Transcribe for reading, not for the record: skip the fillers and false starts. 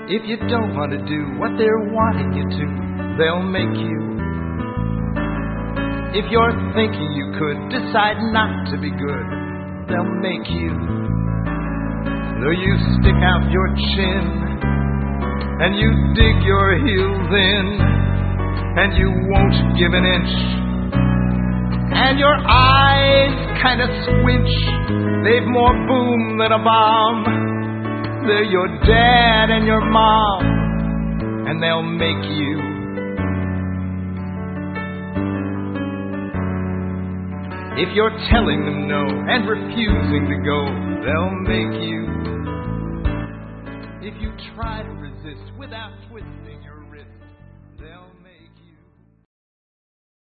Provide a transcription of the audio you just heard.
If you don't want to do what they're wanting you to, they'll make you. If you're thinking you could decide not to be good, they'll make you. Though you stick out your chin and you dig your heels in and you won't give an inch and your eyes kind of squinch, they've more boom than a bomb. They're your dad and your mom, and they'll make you. If you're telling them no and refusing to go, they'll make you. If you try to resist without twisting